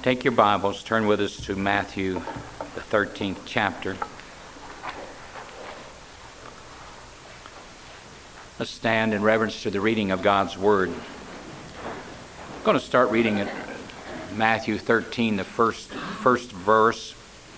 Take your Bibles, turn with us to Matthew, the 13th chapter. Let's stand in reverence to the reading of God's Word. I'm going to start reading at Matthew 13, the first verse.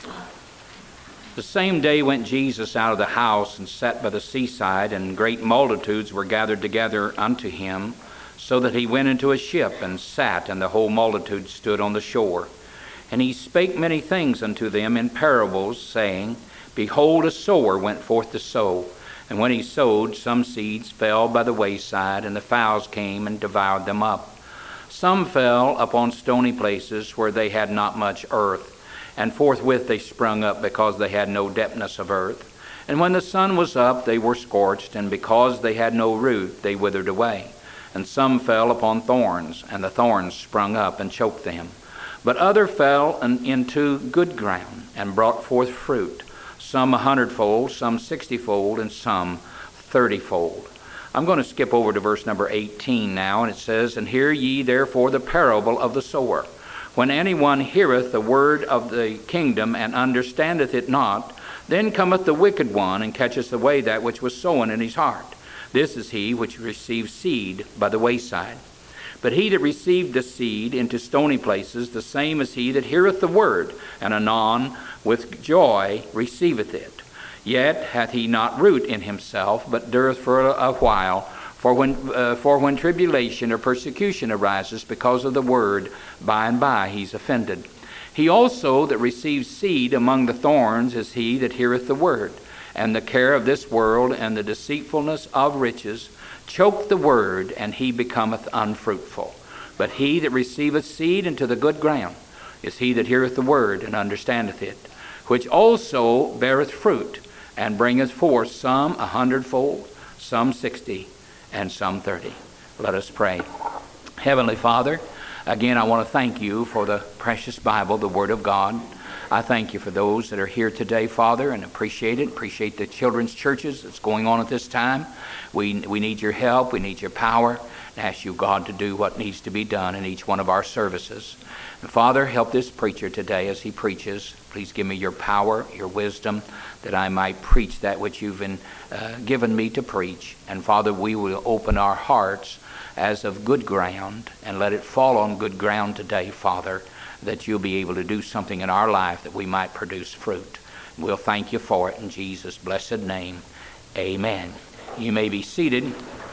The same day went Jesus out of the house and sat by the seaside, and great multitudes were gathered together unto him, so that he went into a ship and sat, and the whole multitude stood on the shore. And he spake many things unto them in parables, saying, Behold, a sower went forth to sow. And when he sowed, some seeds fell by the wayside, and the fowls came and devoured them up. Some fell upon stony places where they had not much earth, and forthwith they sprung up, because they had no depthness of earth. And when the sun was up, they were scorched, and because they had no root, they withered away. And some fell upon thorns, and the thorns sprung up and choked them. But other fell into good ground, and brought forth fruit, some 100-fold, some 60-fold, and some 30-fold. I'm going to skip over to verse number 18 now, and it says, And hear ye therefore the parable of the sower. When anyone heareth the word of the kingdom, and understandeth it not, then cometh the wicked one, and catcheth away that which was sown in his heart. This is he which received seed by the wayside. But he that received the seed into stony places, the same is he that heareth the word, and anon with joy receiveth it. Yet hath he not root in himself, but dureth for a while. For when tribulation or persecution arises because of the word, by and by he's offended. He also that receives seed among the thorns is he that heareth the word, and the care of this world and the deceitfulness of riches choke the word, and he becometh unfruitful. But he that receiveth seed into the good ground is he that heareth the word and understandeth it, which also beareth fruit, and bringeth forth some 100-fold, some 60, and some 30. Let us pray. Heavenly Father, again I want to thank you for the precious Bible, the Word of God. I thank you for those that are here today, Father, and appreciate it. Appreciate the children's churches that's going on at this time. We need your help. We need your power. And ask you, God, to do what needs to be done in each one of our services. And Father, help this preacher today as he preaches. Please give me your power, your wisdom, that I might preach that which you've given me to preach. And Father, we will open our hearts as of good ground and let it fall on good ground today, Father, that you'll be able to do something in our life that we might produce fruit. We'll thank you for it in Jesus' blessed name. Amen. You may be seated.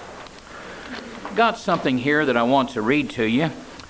Got something here that I want to read to you.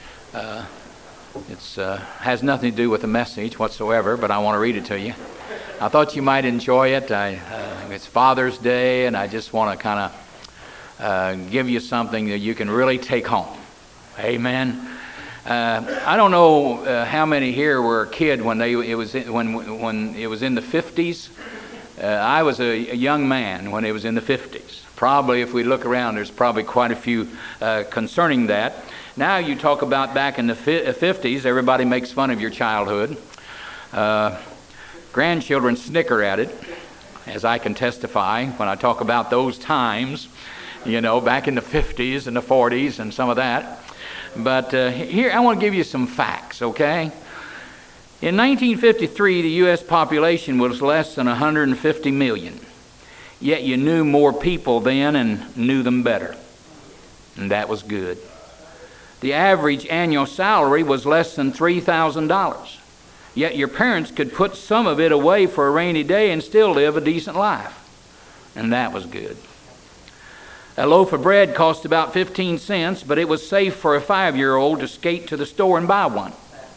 It has nothing to do with the message whatsoever, but I want to read it to you. I thought you might enjoy it. It's Father's Day, and I just want to kind of give you something that you can really take home. Amen. I don't know how many here were a kid when it was in the 50s. I was a young man when it was in the 50s. Probably, if we look around, there's probably quite a few concerning that. Now you talk about back in the 50s, everybody makes fun of your childhood. Grandchildren snicker at it, as I can testify when I talk about those times, back in the 50s and the 40s and some of that. But here, I want to give you some facts, okay? In 1953, the U.S. population was less than 150 million. Yet you knew more people then and knew them better. And that was good. The average annual salary was less than $3,000. Yet your parents could put some of it away for a rainy day and still live a decent life. And that was good. A loaf of bread cost about 15 cents, but it was safe for a 5-year-old to skate to the store and buy one.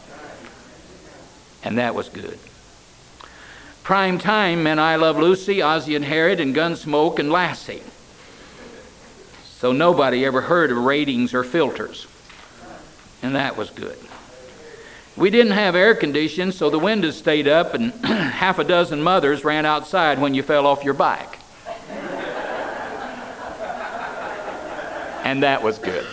And that was good. Prime time meant I Love Lucy, Ozzie and Harriet, and Gunsmoke and Lassie. So nobody ever heard of ratings or filters. And that was good. We didn't have air conditioning, so the windows stayed up, and half a dozen mothers ran outside when you fell off your bike. And that was good.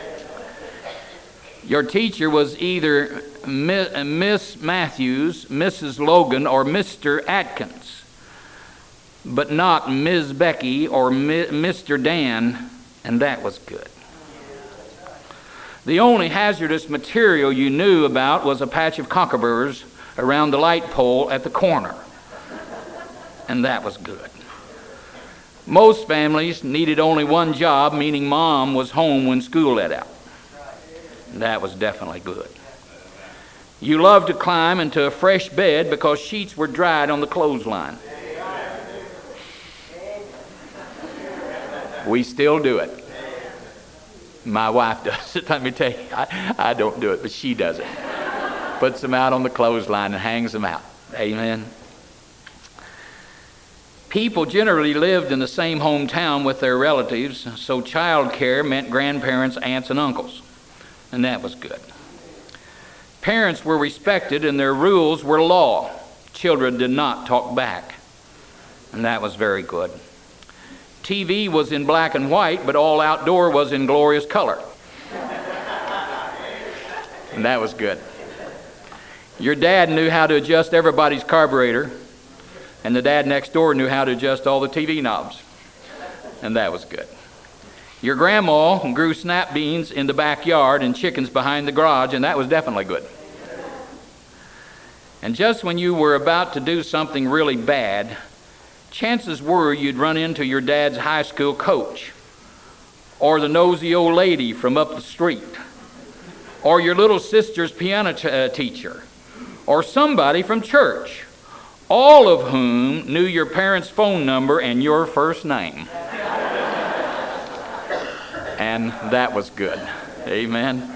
Your teacher was either Miss Matthews, Mrs. Logan, or Mr. Atkins, but not Ms. Becky or Mr. Dan, and that was good. The only hazardous material you knew about was a patch of cockaburs around the light pole at the corner. And that was good. Most families needed only one job, meaning mom was home when school let out. And that was definitely good. You loved to climb into a fresh bed because sheets were dried on the clothesline. We still do it. My wife does it. Let me tell you, I don't do it, but she does it. Puts them out on the clothesline and hangs them out. Amen. People generally lived in the same hometown with their relatives, so child care meant grandparents, aunts, and uncles. And that was good. Parents were respected and their rules were law. Children did not talk back. And that was very good. TV was in black and white, but all outdoor was in glorious color. And that was good. Your dad knew how to adjust everybody's carburetor, and the dad next door knew how to adjust all the TV knobs. And that was good. Your grandma grew snap beans in the backyard and chickens behind the garage, and that was definitely good. And just when you were about to do something really bad, chances were you'd run into your dad's high school coach, or the nosy old lady from up the street, or your little sister's piano teacher, or somebody from church, all of whom knew your parents' phone number and your first name. And that was good. Amen.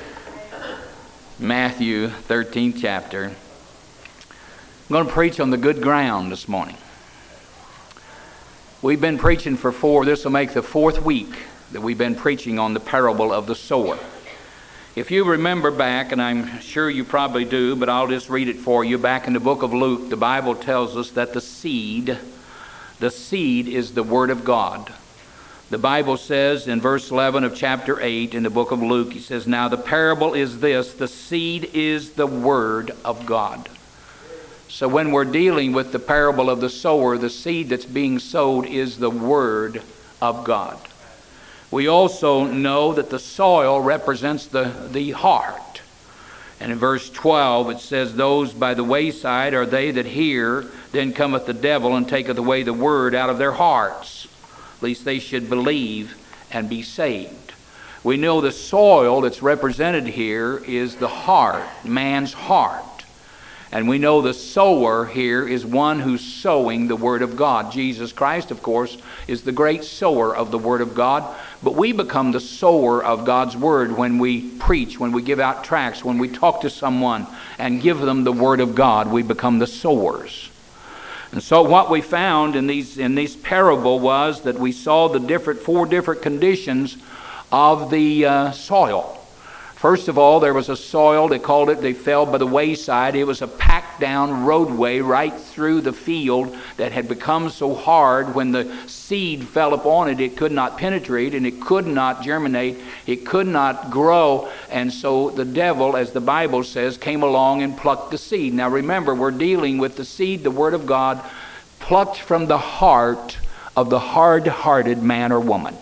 Matthew 13th chapter. I'm going to preach on the good ground this morning. We've been preaching this will make the fourth week that we've been preaching on the parable of the sower. If you remember back, and I'm sure you probably do, but I'll just read it for you. Back in the book of Luke, the Bible tells us that the seed is the Word of God. The Bible says in verse 11 of chapter 8 in the book of Luke, he says, "Now the parable is this, the seed is the Word of God." So when we're dealing with the parable of the sower, the seed that's being sowed is the Word of God. We also know that the soil represents the heart. And in verse 12 it says, "Those by the wayside are they that hear, then cometh the devil and taketh away the word out of their hearts, lest they should believe and be saved." We know the soil that's represented here is the heart, man's heart. And we know the sower here is one who's sowing the Word of God. Jesus Christ, of course, is the great sower of the Word of God. But we become the sower of God's Word when we preach, when we give out tracts, when we talk to someone and give them the Word of God. We become the sowers. And so what we found in this parable was that we saw the four different conditions of the soil. First of all, there was a soil, they fell by the wayside. It was a packed down roadway right through the field that had become so hard when the seed fell upon it, it could not penetrate and it could not germinate, it could not grow. And so the devil, as the Bible says, came along and plucked the seed. Now remember, we're dealing with the seed, the Word of God, plucked from the heart of the hard-hearted man or woman.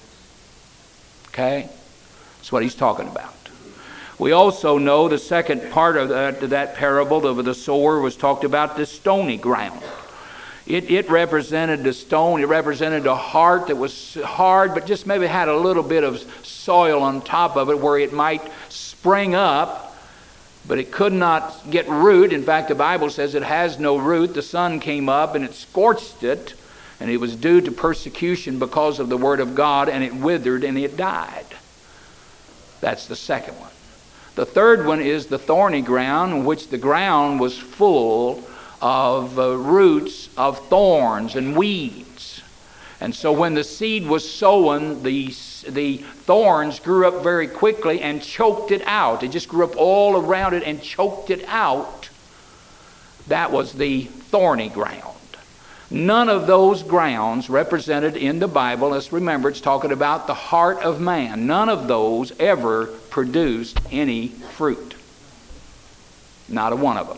Okay? That's what he's talking about. We also know the second part of that parable of the sower was talked about the stony ground. It represented the stone. It represented a heart that was hard, but just maybe had a little bit of soil on top of it where it might spring up, but it could not get root. In fact, the Bible says it has no root. The sun came up and it scorched it, and it was due to persecution because of the Word of God, and it withered and it died. That's the second one. The third one is the thorny ground, in which the ground was full of roots of thorns and weeds. And so when the seed was sown, the thorns grew up very quickly and choked it out. It just grew up all around it and choked it out. That was the thorny ground. None of those grounds represented in the Bible, let's remember it's talking about the heart of man. None of those ever produced any fruit. Not a one of them.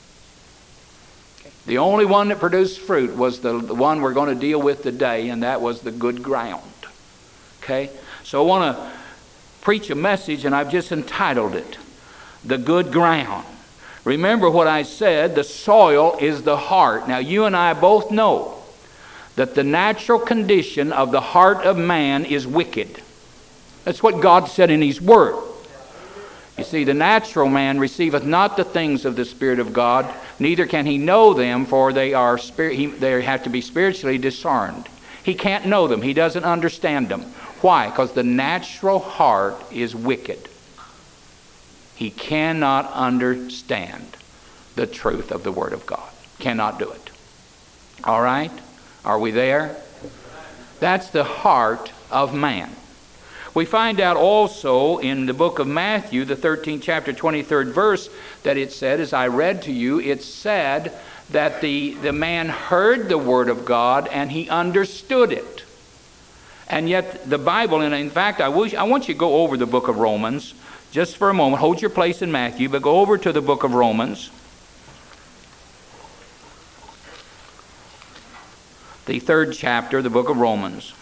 The only one that produced fruit was the one we're going to deal with today, and that was the good ground. Okay? So I want to preach a message, and I've just entitled it, The Good Ground. Remember what I said, the soil is the heart. Now you and I both know that the natural condition of the heart of man is wicked. That's what God said in His Word. You see, the natural man receiveth not the things of the Spirit of God, neither can he know them, for they have to be spiritually discerned. He can't know them. He doesn't understand them. Why? Because the natural heart is wicked. He cannot understand the truth of the Word of God. Cannot do it. All right? Are we there? That's the heart of man. We find out also in the book of Matthew, the 13th chapter, 23rd verse, that it said, as I read to you, it said that the man heard the Word of God and he understood it. And yet the Bible, and in fact, I want you to go over the book of Romans just for a moment. Hold your place in Matthew, but go over to the book of Romans, the 3rd chapter, the book of Romans.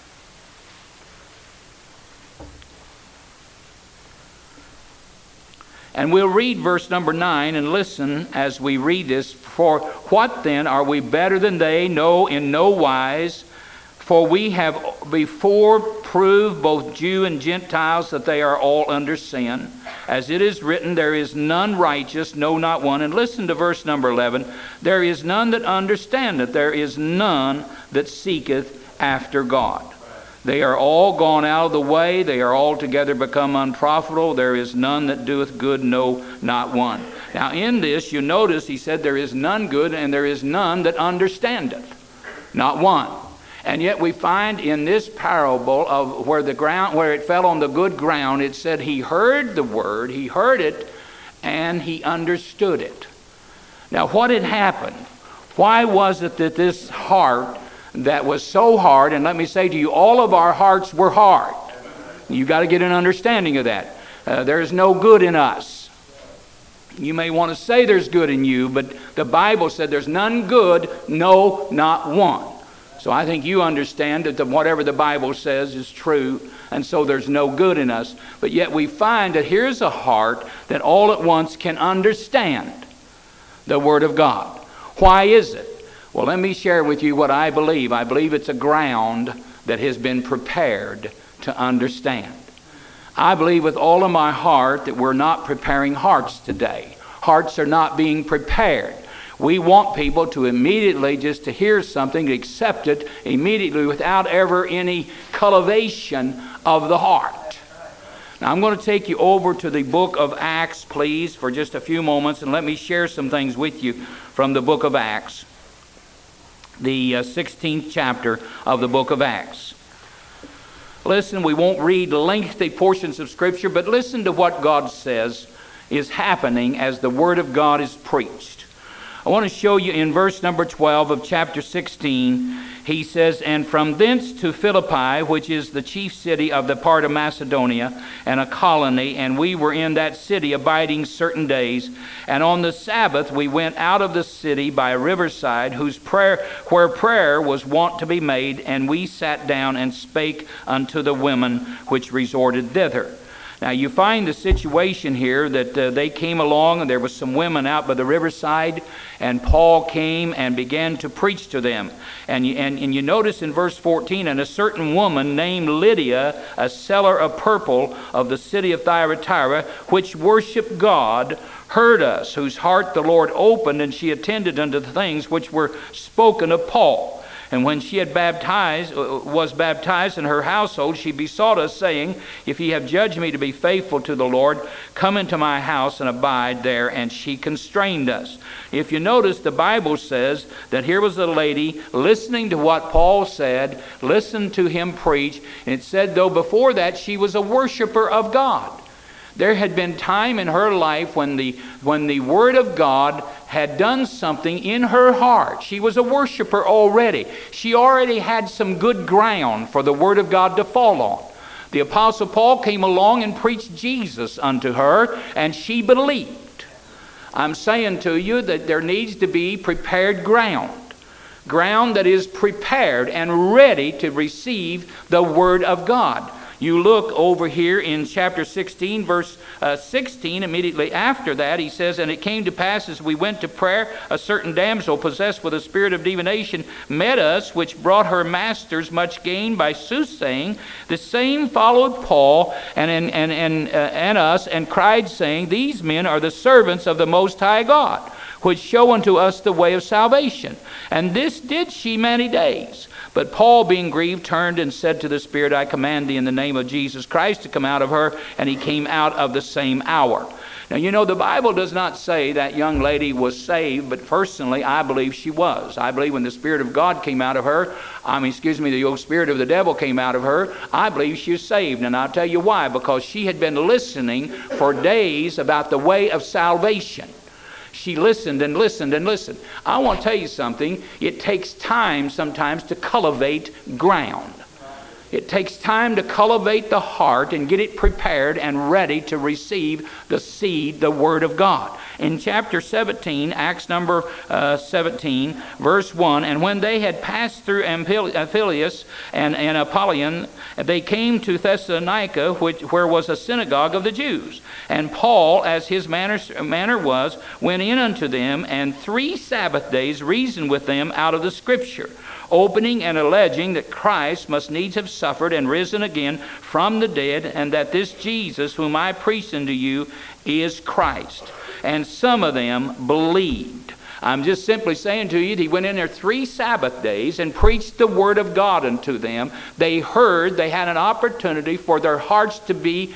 And we'll read verse number 9 and listen as we read this. For what then, are we better than they? No, in no wise. For we have before proved both Jew and Gentiles that they are all under sin. As it is written, there is none righteous, no, not one. And listen to verse number 11. There is none that understandeth, there is none that seeketh after God. They are all gone out of the way. They are altogether become unprofitable. There is none that doeth good, no, not one. Now in this, you notice he said there is none good and there is none that understandeth. Not one. And yet we find in this parable of where it fell on the good ground, it said he heard the word, he heard it, and he understood it. Now what had happened? Why was it that this heart that was so hard, and let me say to you, all of our hearts were hard. You've got to get an understanding of that. There's no good in us. You may want to say there's good in you, but the Bible said there's none good, no, not one. So I think you understand that whatever the Bible says is true, and so there's no good in us. But yet we find that here's a heart that all at once can understand the Word of God. Why is it? Well, let me share with you what I believe. I believe it's a ground that has been prepared to understand. I believe with all of my heart that we're not preparing hearts today. Hearts are not being prepared. We want people to immediately just to hear something, to accept it immediately without ever any cultivation of the heart. Now I'm going to take you over to the book of Acts, please, for just a few moments, and let me share some things with you from the book of Acts. The 16th chapter of the book of Acts. Listen, we won't read lengthy portions of Scripture, but listen to what God says is happening as the Word of God is preached. I want to show you in verse number 12 of chapter 16, he says, And from thence to Philippi, which is the chief city of the part of Macedonia, and a colony, and we were in that city abiding certain days. And on the Sabbath we went out of the city by a riverside, where prayer was wont to be made, and we sat down and spake unto the women which resorted thither. Now you find the situation here that they came along, and there was some women out by the riverside, and Paul came and began to preach to them. And you notice in verse 14, And a certain woman named Lydia, a seller of purple of the city of Thyatira, which worshiped God, heard us, whose heart the Lord opened, and she attended unto the things which were spoken of Paul. And when she was baptized in her household, she besought us, saying, If ye have judged me to be faithful to the Lord, come into my house and abide there. And she constrained us. If you notice, the Bible says that here was a lady listening to what Paul said, listened to him preach, and it said, though before that she was a worshiper of God. There had been time in her life when the Word of God had done something in her heart. She was a worshiper already. She already had some good ground for the Word of God to fall on. The Apostle Paul came along and preached Jesus unto her, and she believed. I'm saying to you that there needs to be prepared ground. Ground that is prepared and ready to receive the Word of God. You look over here in chapter 16, verse 16, immediately after that, he says, "And it came to pass as we went to prayer, a certain damsel possessed with a spirit of divination met us, which brought her masters much gain by soothsaying. The same followed Paul and us, and cried, saying, These men are the servants of the Most High God, which show unto us the way of salvation. And this did she many days. But Paul, being grieved, turned and said to the Spirit, I command thee in the name of Jesus Christ to come out of her. And he came out of the same hour." Now, you know, the Bible does not say that young lady was saved, but personally, I believe she was. I believe when the Spirit of God came out of her, the old spirit of the devil came out of her, I believe she was saved. And I'll tell you why. Because she had been listening for days about the way of salvation. She listened and listened and listened. I want to tell you something. It takes time sometimes to cultivate ground. It takes time to cultivate the heart and get it prepared and ready to receive the seed, the Word of God. In chapter 17, Acts number 17, verse 1, "And when they had passed through Amphipolis and Apollyon, they came to Thessalonica, where was a synagogue of the Jews. And Paul, as his manner was, went in unto them, and 3 Sabbath days reasoned with them out of the Scripture, opening and alleging that Christ must needs have suffered and risen again from the dead, and that this Jesus whom I preach unto you is Christ. And some of them believed." I'm just simply saying to you, he went in there 3 Sabbath days and preached the Word of God unto them. They heard, they had an opportunity for their hearts to be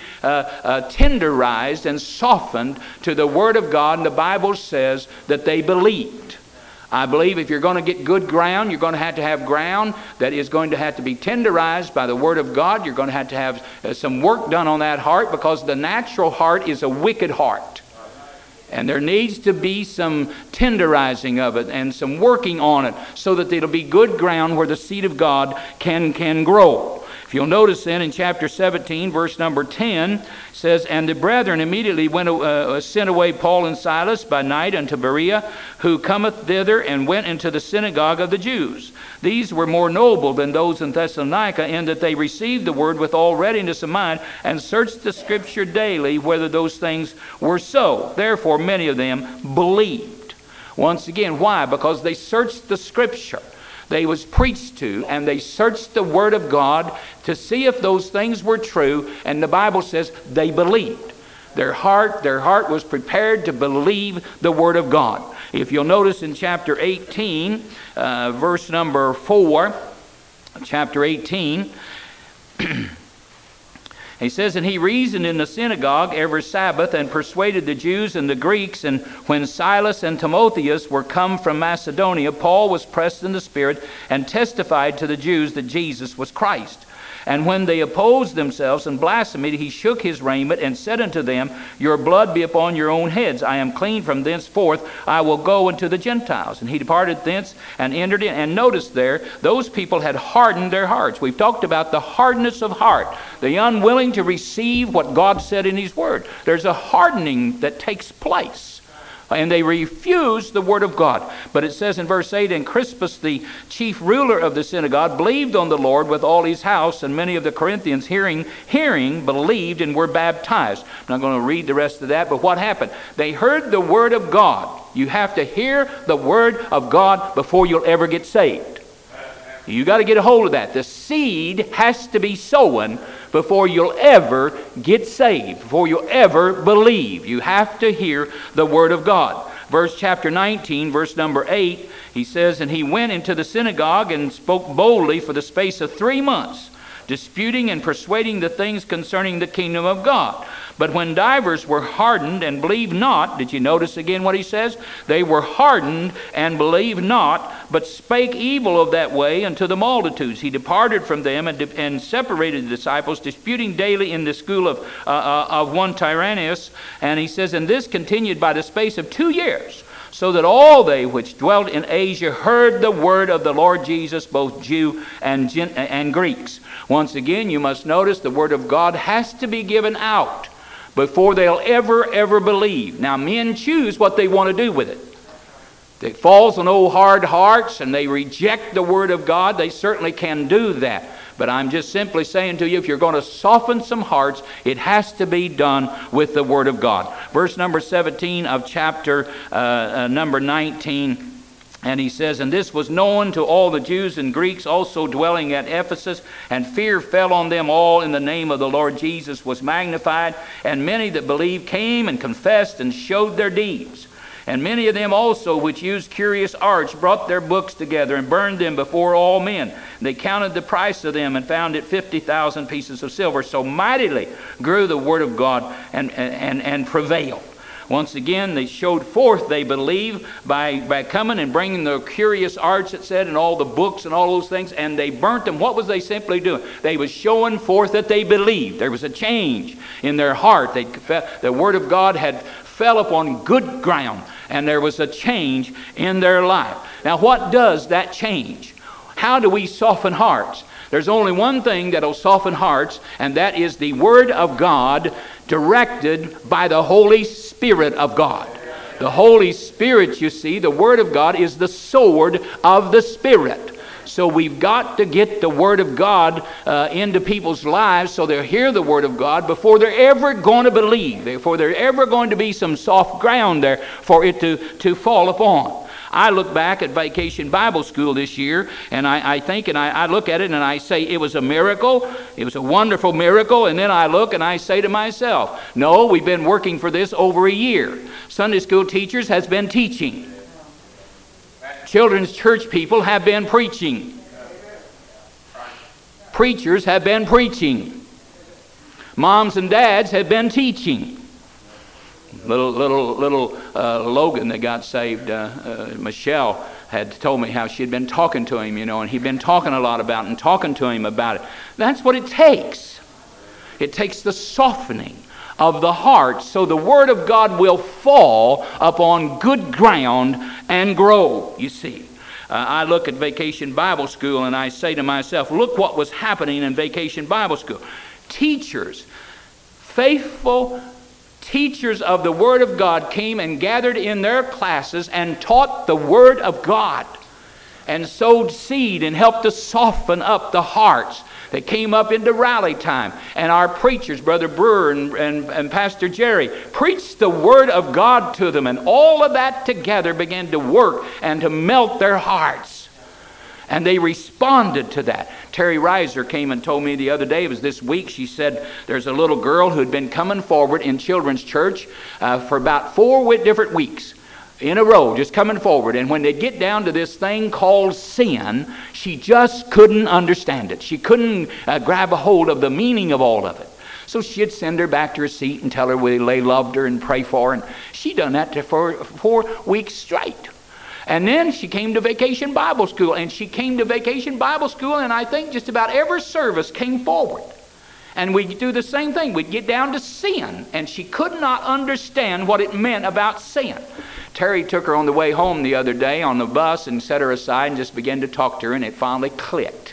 tenderized and softened to the Word of God, and the Bible says that they believed. I believe if you're going to get good ground, you're going to have ground that is going to have to be tenderized by the Word of God. You're going to have some work done on that heart, because the natural heart is a wicked heart. And there needs to be some tenderizing of it and some working on it so that it'll be good ground where the seed of God can grow. If you'll notice then in chapter 17, verse number 10, says, "And the brethren immediately sent away Paul and Silas by night unto Berea, who cometh thither, and went into the synagogue of the Jews. These were more noble than those in Thessalonica, in that they received the word with all readiness of mind, and searched the Scripture daily whether those things were so. Therefore many of them believed." Once again, why? Because they searched the Scripture. They was preached to, and they searched the Word of God to see if those things were true, and the Bible says they believed. Their heart was prepared to believe the Word of God. If you'll notice in chapter 18, verse number 4, chapter 18, he says, "And he reasoned in the synagogue every Sabbath, and persuaded the Jews and the Greeks. And when Silas and Timotheus were come from Macedonia, Paul was pressed in the Spirit, and testified to the Jews that Jesus was Christ. And when they opposed themselves and blasphemed, he shook his raiment, and said unto them, Your blood be upon your own heads. I am clean from thenceforth. I will go unto the Gentiles. And he departed thence and entered in." And notice there, those people had hardened their hearts. We've talked about the hardness of heart, the unwilling to receive what God said in His Word. There's a hardening that takes place. And they refused the Word of God. But it says in verse 8, "And Crispus, the chief ruler of the synagogue, believed on the Lord with all his house, and many of the Corinthians hearing, believed and were baptized." I'm not going to read the rest of that, but what happened? They heard the Word of God. You have to hear the Word of God before you'll ever get saved. You got to get a hold of that. The seed has to be sown before you'll ever get saved, before you'll ever believe. You have to hear the Word of God. Verse chapter 19, verse number 8, he says, "And he went into the synagogue and spoke boldly for the space of 3 months, disputing and persuading the things concerning the kingdom of God. But when divers were hardened and believed not," did you notice again what he says? They were hardened and believed not, but spake evil of that way unto the multitudes. He departed from them and separated the disciples, disputing daily in the school of one Tyrannus. And he says, "And this continued by the space of 2 years, so that all they which dwelt in Asia heard the word of the Lord Jesus, both Jew and Greeks." Once again, you must notice the Word of God has to be given out before they'll ever believe. Now, men choose what they want to do with it. If it falls on old hard hearts and they reject the Word of God, they certainly can do that. But I'm just simply saying to you, if you're going to soften some hearts, it has to be done with the Word of God. Verse number 17 of chapter number 19. And he says, and this was known to all the Jews and Greeks also dwelling at Ephesus, and fear fell on them all, in the name of the Lord Jesus was magnified. And many that believed came and confessed and showed their deeds. And many of them also which used curious arts brought their books together and burned them before all men. They counted the price of them and found it 50,000 pieces of silver. So mightily grew the word of God and prevailed. Once again, they showed forth, they believe, by coming and bringing the curious arts, it said, and all the books and all those things, and they burnt them. What was they simply doing? They was showing forth that they believed. There was a change in their heart. The Word of God had fell upon good ground, and there was a change in their life. Now, what does that change? How do we soften hearts? There's only one thing that will soften hearts, and that is the Word of God directed by the Holy Spirit of God. The Holy Spirit, you see, the Word of God is the sword of the Spirit. So we've got to get the Word of God into people's lives so they'll hear the Word of God before they're ever going to believe, before there's ever going to be some soft ground there for it to fall upon. I look back at Vacation Bible School this year, and I think, and I look at it, and I say it was a miracle. It was a wonderful miracle. And then I look and I say to myself, no, we've been working for this over a year. Sunday school teachers has been teaching. Children's church people have been preaching. Preachers have been preaching. Moms and dads have been teaching. Little Logan that got saved, Michelle had told me how she had been talking to him, and he'd been talking a lot about it and talking to him about it. That's what it takes. It takes the softening of the heart so the Word of God will fall upon good ground and grow, you see. I look at Vacation Bible School and I say to myself, look what was happening in Vacation Bible School. Teachers, faithful teachers of the Word of God came and gathered in their classes and taught the Word of God and sowed seed and helped to soften up the hearts that came up into rally time. And our preachers, Brother Brewer and Pastor Jerry, preached the Word of God to them, and all of that together began to work and to melt their hearts. And they responded to that. Terry Reiser came and told me the other day, it was this week, she said there's a little girl who had been coming forward in children's church for about 4 different weeks in a row, just coming forward. And when they get down to this thing called sin, she just couldn't understand it. She couldn't grab a hold of the meaning of all of it. So she'd send her back to her seat and tell her they loved her and pray for her. And she done that for 4 weeks straight. And then she came to Vacation Bible School, and she came to Vacation Bible School, and I think just about every service came forward. And we'd do the same thing. We'd get down to sin, and she could not understand what it meant about sin. Terry took her on the way home the other day on the bus and set her aside and just began to talk to her, and it finally clicked.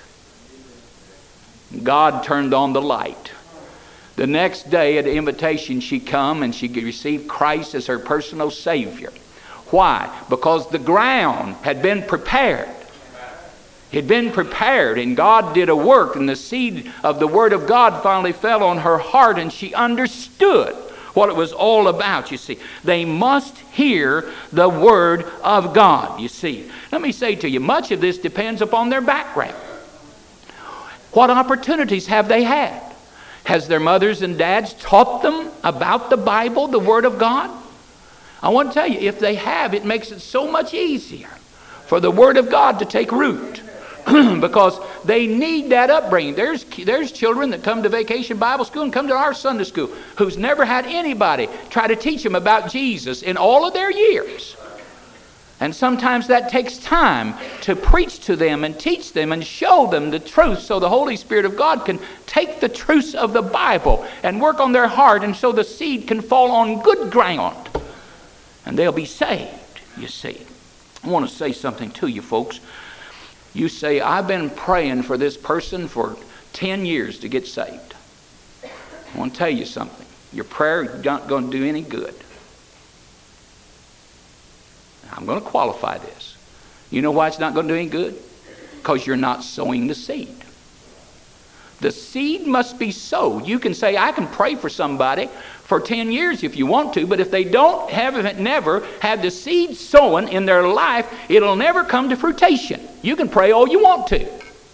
God turned on the light. The next day at the invitation, she come and she received Christ as her personal Savior. Why? Because the ground had been prepared. It had been prepared, and God did a work, and the seed of the Word of God finally fell on her heart, and she understood what it was all about, you see. They must hear the Word of God, you see. Let me say to you, much of this depends upon their background. What opportunities have they had? Has their mothers and dads taught them about the Bible, the Word of God? I want to tell you, if they have, it makes it so much easier for the Word of God to take root. Because they need that upbringing. There's children that come to Vacation Bible School and come to our Sunday school who's never had anybody try to teach them about Jesus in all of their years. And sometimes that takes time to preach to them and teach them and show them the truth so the Holy Spirit of God can take the truths of the Bible and work on their heart, and so the seed can fall on good ground and they'll be saved, you see. I want to say something to you folks. You say, I've been praying for this person for 10 years to get saved. I want to tell you something. Your prayer is not going to do any good. I'm going to qualify this. You know why it's not going to do any good? Because you're not sowing the seed. The seed must be sowed. You can say, I can pray for somebody for 10 years if you want to, but if they never have the seed sown in their life, it'll never come to fruition. You can pray all you want to.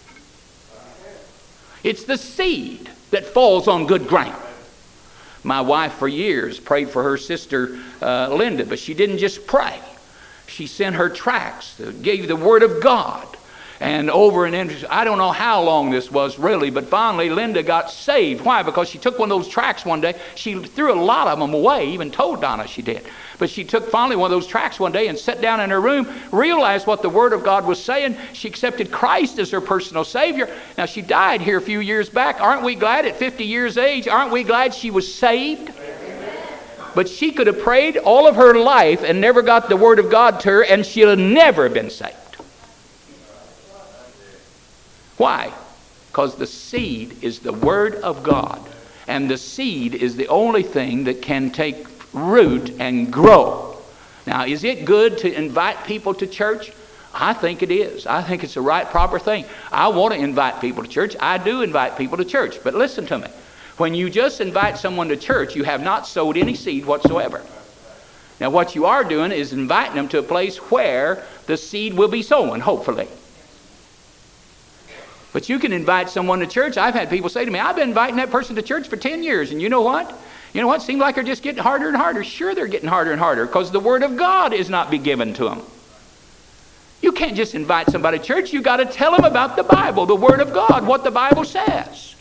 It's the seed that falls on good ground. My wife for years prayed for her sister Linda, but she didn't just pray. She sent her tracts that gave the Word of God. And over and in, I don't know how long this was really, but finally Linda got saved. Why? Because she took one of those tracts one day. She threw a lot of them away, even told Donna she did. But she took finally one of those tracts one day and sat down in her room, realized what the Word of God was saying. She accepted Christ as her personal Savior. Now, she died here a few years back. Aren't we glad at 50 years age? Aren't we glad she was saved? But she could have prayed all of her life and never got the Word of God to her, and she'll never have been saved. Why? Because the seed is the Word of God. And the seed is the only thing that can take root and grow. Now, is it good to invite people to church? I think it is. I think it's the right, proper thing. I want to invite people to church. I do invite people to church. But listen to me. When you just invite someone to church, you have not sowed any seed whatsoever. Now, what you are doing is inviting them to a place where the seed will be sown, hopefully. But you can invite someone to church. I've had people say to me, I've been inviting that person to church for 10 years. And you know what? You know what? Seems like they're just getting harder and harder. Sure, they're getting harder and harder because the Word of God is not being given to them. You can't just invite somebody to church. You've got to tell them about the Bible, the Word of God, what the Bible says.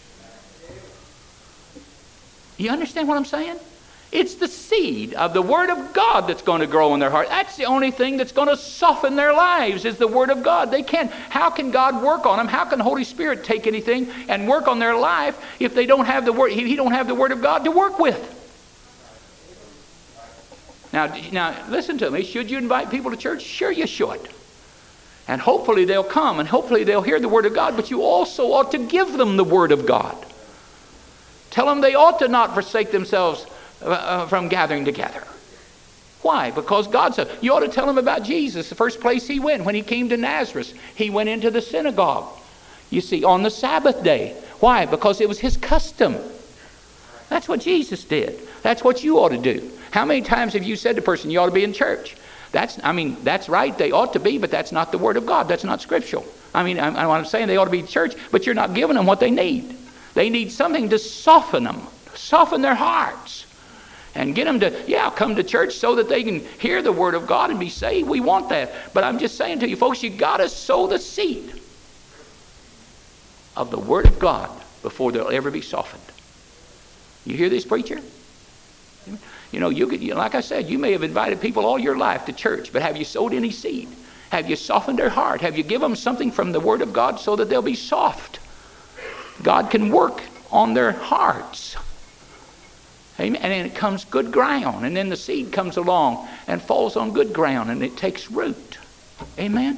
You understand what I'm saying? It's the seed of the Word of God that's going to grow in their heart. That's the only thing that's going to soften their lives is the Word of God. They can't. How can God work on them? How can the Holy Spirit take anything and work on their life if they don't have the Word? He don't have the Word of God to work with. Now, listen to me. Should you invite people to church? Sure, you should. And hopefully they'll come, and hopefully they'll hear the Word of God. But you also ought to give them the Word of God. Tell them they ought to not forsake themselves from gathering together. Why? Because God said, you ought to tell them about Jesus. The first place he went, when he came to Nazareth, he went into the synagogue. You see, on the Sabbath day. Why? Because it was his custom. That's what Jesus did. That's what you ought to do. How many times have you said to a person, you ought to be in church? That's right, they ought to be, but that's not the Word of God. That's not scriptural. I'm saying they ought to be in church, but you're not giving them what they need. They need something to soften them, soften their hearts. And get them to, come to church so that they can hear the Word of God and be saved. We want that. But I'm just saying to you folks, you got to sow the seed of the Word of God before they'll ever be softened. You hear this, preacher? You know, like I said, you may have invited people all your life to church, but have you sowed any seed? Have you softened their heart? Have you given them something from the Word of God so that they'll be soft? God can work on their hearts. Amen. And then it comes good ground. And then the seed comes along and falls on good ground and it takes root. Amen.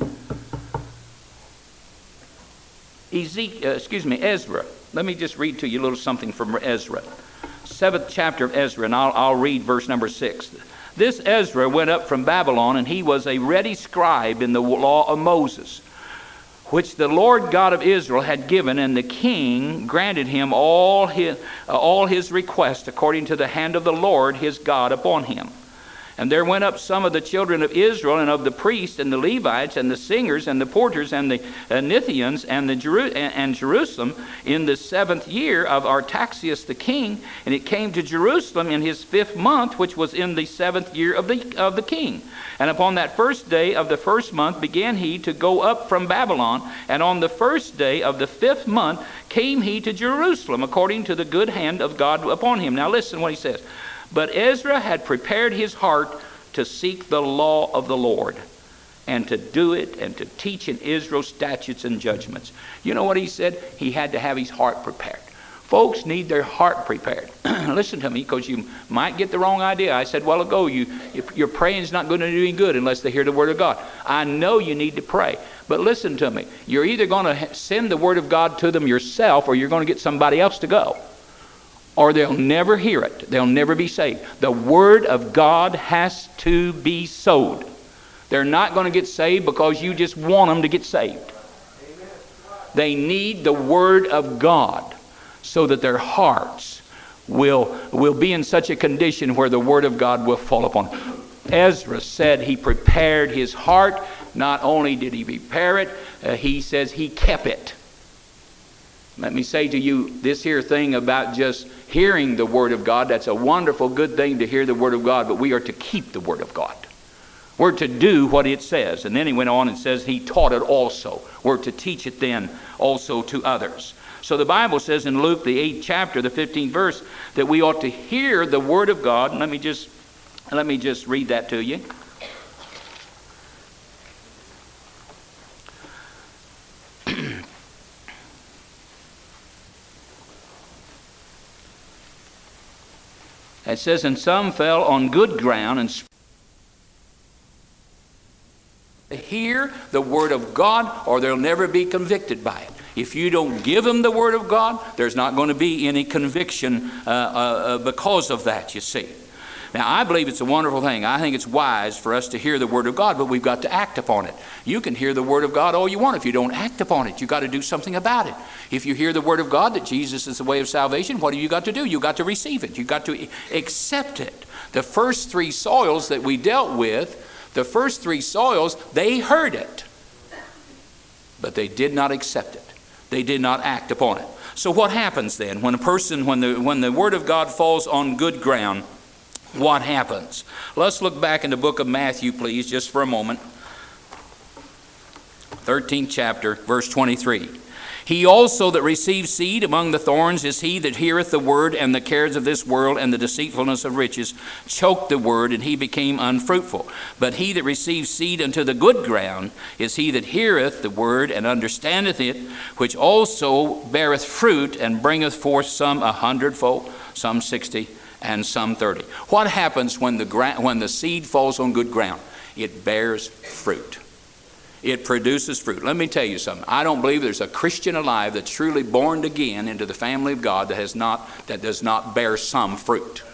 Ezra. Let me just read to you a little something from Ezra. 7th chapter of Ezra, and I'll read verse number 6. This Ezra went up from Babylon, and he was a ready scribe in the law of Moses, which the Lord God of Israel had given, and the king granted him all his requests according to the hand of the Lord his God upon him. And there went up some of the children of Israel, and of the priests, and the Levites, and the singers, and the porters, and the Nithians, and Jerusalem in the 7th year of Artaxerxes the king. And it came to Jerusalem in his 5th month, which was in the 7th year of the king. And upon that first day of the 1st month began he to go up from Babylon. And on the 1st day of the 5th month came he to Jerusalem, according to the good hand of God upon him. Now listen what he says. But Ezra had prepared his heart to seek the law of the Lord, and to do it, and to teach in Israel statutes and judgments. You know what he said? He had to have his heart prepared. Folks need their heart prepared. Listen to me, because you might get the wrong idea. I said a while ago, your praying is not going to do any good unless they hear the Word of God. I know you need to pray. But listen to me. You're either going to send the Word of God to them yourself, or you're going to get somebody else to go. Or they'll never hear it. They'll never be saved. The Word of God has to be sowed. They're not going to get saved because you just want them to get saved. They need the Word of God so that their hearts will be in such a condition where the Word of God will fall upon. Ezra said he prepared his heart. Not only did he prepare it, he says he kept it. Let me say to you, this here thing about just hearing the Word of God, that's a wonderful, good thing to hear the Word of God, but we are to keep the Word of God. We're to do what it says. And then he went on and says he taught it also. We're to teach it then also to others. So the Bible says in Luke, the 8th chapter, the 15th verse, that we ought to hear the Word of God. And let me just read that to you. It says, and some fell on good ground and hear the Word of God, or they'll never be convicted by it. If you don't give them the Word of God, there's not going to be any conviction because of that, you see. Now, I believe it's a wonderful thing. I think it's wise for us to hear the Word of God, but we've got to act upon it. You can hear the Word of God all you want. If you don't act upon it, you've got to do something about it. If you hear the Word of God that Jesus is the way of salvation, what have you got to do? You've got to receive it. You've got to accept it. The first three soils that we dealt with, they heard it, but they did not accept it. They did not act upon it. So what happens then when when the Word of God falls on good ground? What happens? Let's look back in the book of Matthew, please, just for a moment. 13th chapter, verse 23. He also that receives seed among the thorns is he that heareth the word, and the cares of this world and the deceitfulness of riches choked the word, and he became unfruitful. But he that receives seed unto the good ground is he that heareth the word and understandeth it, which also beareth fruit and bringeth forth some 100-fold, some 60, and some 30. What happens when the seed falls on good ground? It bears fruit. It produces fruit. Let me tell you something. I don't believe there's a Christian alive that's truly born again into the family of God that does not bear some fruit.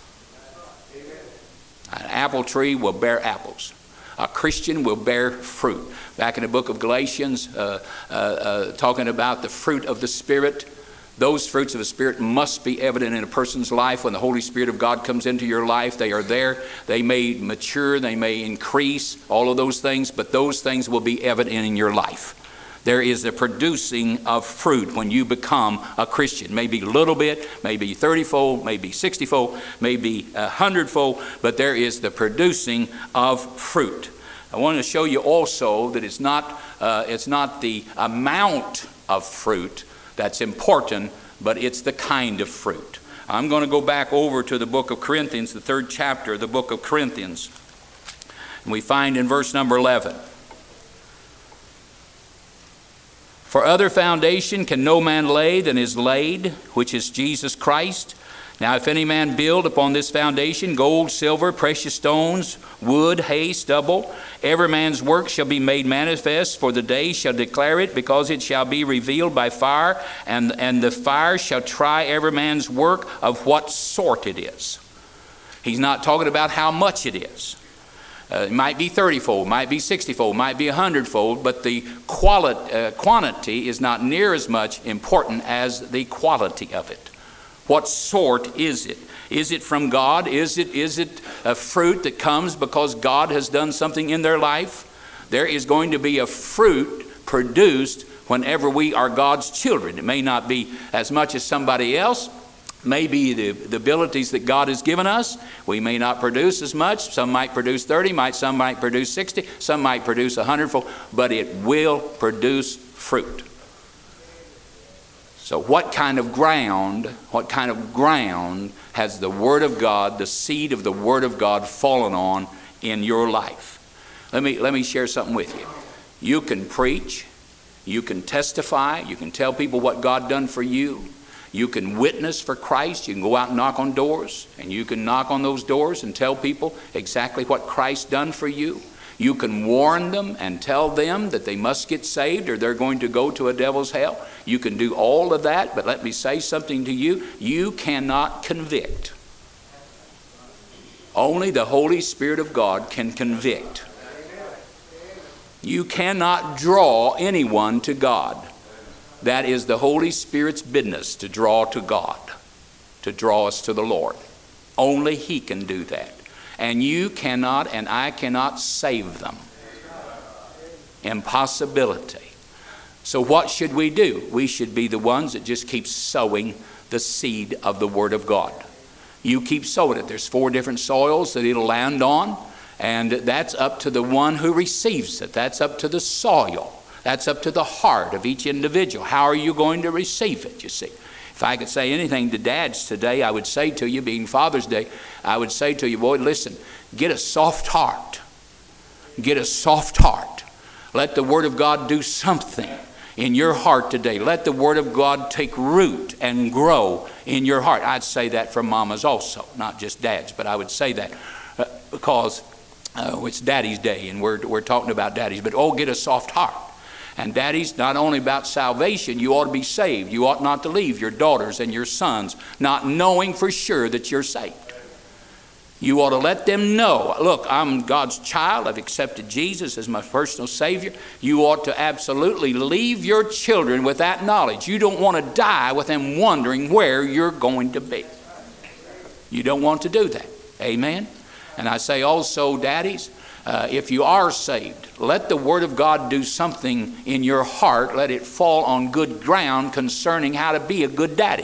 An apple tree will bear apples. A Christian will bear fruit. Back in the book of Galatians, talking about the fruit of the Spirit, those fruits of the Spirit must be evident in a person's life. When the Holy Spirit of God comes into your life, they are there. They may mature, they may increase, all of those things, but those things will be evident in your life. There is the producing of fruit when you become a Christian. Maybe a little bit, maybe 30-fold, maybe 60-fold, maybe 100-fold, but there is the producing of fruit. I want to show you also that it's not the amount of fruit that's important, but it's the kind of fruit. I'm going to go back over to the book of Corinthians, the 3rd chapter of the book of Corinthians. And we find in verse number 11. For other foundation can no man lay than is laid, which is Jesus Christ. Now if any man build upon this foundation gold, silver, precious stones, wood, hay, stubble, every man's work shall be made manifest, for the day shall declare it, because it shall be revealed by fire, and the fire shall try every man's work of what sort it is. He's not talking about how much it is. It might be 30-fold, might be 60-fold, might be 100-fold, but the quantity is not near as much important as the quality of it. What sort is it? Is it from God? Is it a fruit that comes because God has done something in their life? There is going to be a fruit produced whenever we are God's children. It may not be as much as somebody else. Maybe the abilities that God has given us, we may not produce as much. Some might produce 30, some might produce 60, some might produce 100-fold, but it will produce fruit. So what kind of ground has the Word of God, the seed of the Word of God fallen on in your life? Let me share something with you. You can preach, you can testify, you can tell people what God done for you. You can witness for Christ. You can go out and knock on doors, and you can knock on those doors and tell people exactly what Christ done for you. You can warn them and tell them that they must get saved or they're going to go to a devil's hell. You can do all of that, but let me say something to you. You cannot convict. Only the Holy Spirit of God can convict. You cannot draw anyone to God. That is the Holy Spirit's business, to draw to God, to draw us to the Lord. Only He can do that. And you cannot and I cannot save them. Impossibility. So what should we do? We should be the ones that just keep sowing the seed of the Word of God. You keep sowing it. There's 4 different soils that it'll land on, and that's up to the one who receives it. That's up to the soil. That's up to the heart of each individual. How are you going to receive it, you see? If I could say anything to dads today, I would say to you, being Father's Day, I would say to you, boy, listen, get a soft heart. Get a soft heart. Let the Word of God do something in your heart today. Let the Word of God take root and grow in your heart. I'd say that for mamas also, not just dads, but I would say that because it's Daddy's Day and we're talking about daddies. But get a soft heart. And daddies, not only about salvation, you ought to be saved. You ought not to leave your daughters and your sons not knowing for sure that you're saved. You ought to let them know, look, I'm God's child. I've accepted Jesus as my personal Savior. You ought to absolutely leave your children with that knowledge. You don't want to die with them wondering where you're going to be. You don't want to do that. Amen? And I say also, daddies, if you are saved, let the Word of God do something in your heart. Let it fall on good ground concerning how to be a good daddy.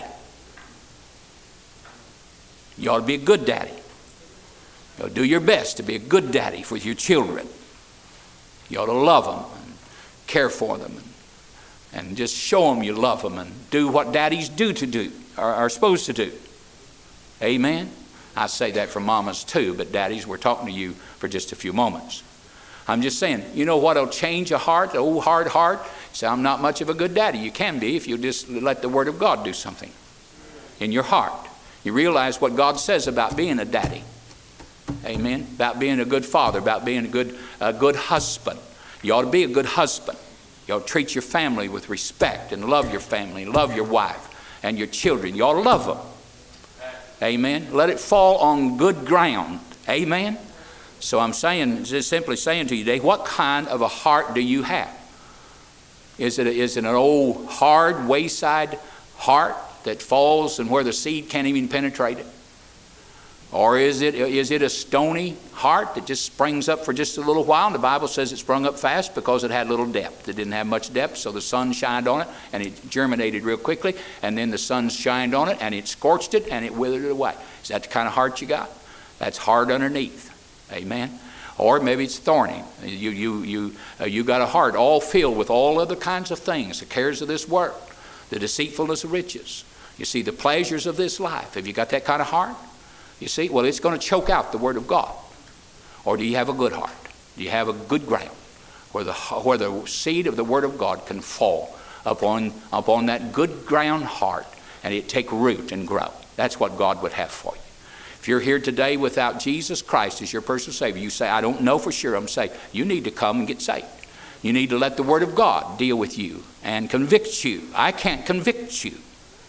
You ought to be a good daddy. You ought to do your best to be a good daddy for your children. You ought to love them and care for them and just show them you love them and do what daddies are supposed to do. Amen? I say that for mamas too, but daddies, we're talking to you for just a few moments. I'm just saying, you know what will change a heart, an old hard heart? Say, I'm not much of a good daddy. You can be if you just let the Word of God do something in your heart. You realize what God says about being a daddy. Amen? About being a good father, about being a good husband. You ought to be a good husband. You ought to treat your family with respect and love your family, love your wife and your children. You ought to love them. Amen. Let it fall on good ground. Amen. So I'm saying, just simply saying to you today, what kind of a heart do you have? Is it an old, hard, wayside heart that falls and where the seed can't even penetrate it? Or is it a stony heart that just springs up for just a little while? And the Bible says it sprung up fast because it had little depth. It didn't have much depth, so the sun shined on it and it germinated real quickly. And then the sun shined on it and it scorched it and it withered it away. Is that the kind of heart you got? That's hard underneath. Amen. Or maybe it's thorny. You got a heart all filled with all other kinds of things, the cares of this world, the deceitfulness of riches. You see, the pleasures of this life. Have you got that kind of heart? You see, well, it's going to choke out the Word of God. Or do you have a good heart? Do you have a good ground where the seed of the Word of God can fall upon that good ground heart and it take root and grow? That's what God would have for you. If you're here today without Jesus Christ as your personal Savior, you say, I don't know for sure I'm saved. You need to come and get saved. You need to let the Word of God deal with you and convict you. I can't convict you.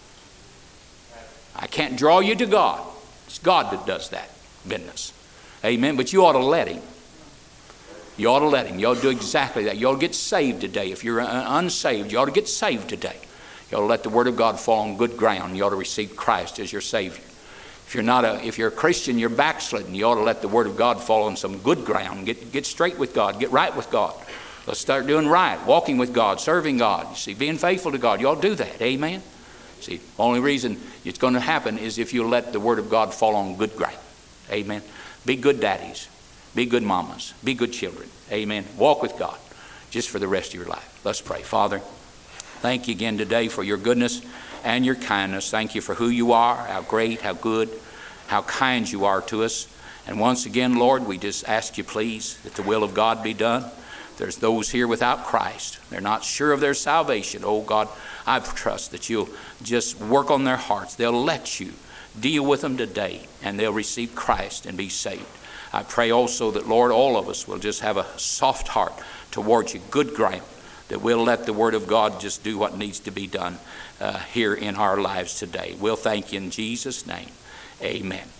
I can't draw you to God. It's God that does that business. Amen. But you ought to let Him. You ought to let Him. You ought to do exactly that. You ought to get saved today. If you're unsaved, you ought to get saved today. You ought to let the Word of God fall on good ground. You ought to receive Christ as your Savior. If you're a Christian, you're backslidden. You ought to let the Word of God fall on some good ground. Get straight with God. Get right with God. Let's start doing right. Walking with God. Serving God. You see, being faithful to God. You ought to do that. Amen. See, the only reason it's going to happen is if you let the Word of God fall on good ground. Amen. Be good daddies. Be good mamas. Be good children. Amen. Walk with God just for the rest of your life. Let's pray. Father, thank you again today for your goodness and your kindness. Thank you for who you are, how great, how good, how kind you are to us. And once again, Lord, we just ask you, please, that the will of God be done. There's those here without Christ. They're not sure of their salvation. Oh, God, I trust that you'll just work on their hearts. They'll let you deal with them today, and they'll receive Christ and be saved. I pray also that, Lord, all of us will just have a soft heart towards you, good ground, that we'll let the Word of God just do what needs to be done here in our lives today. We'll thank you in Jesus' name. Amen.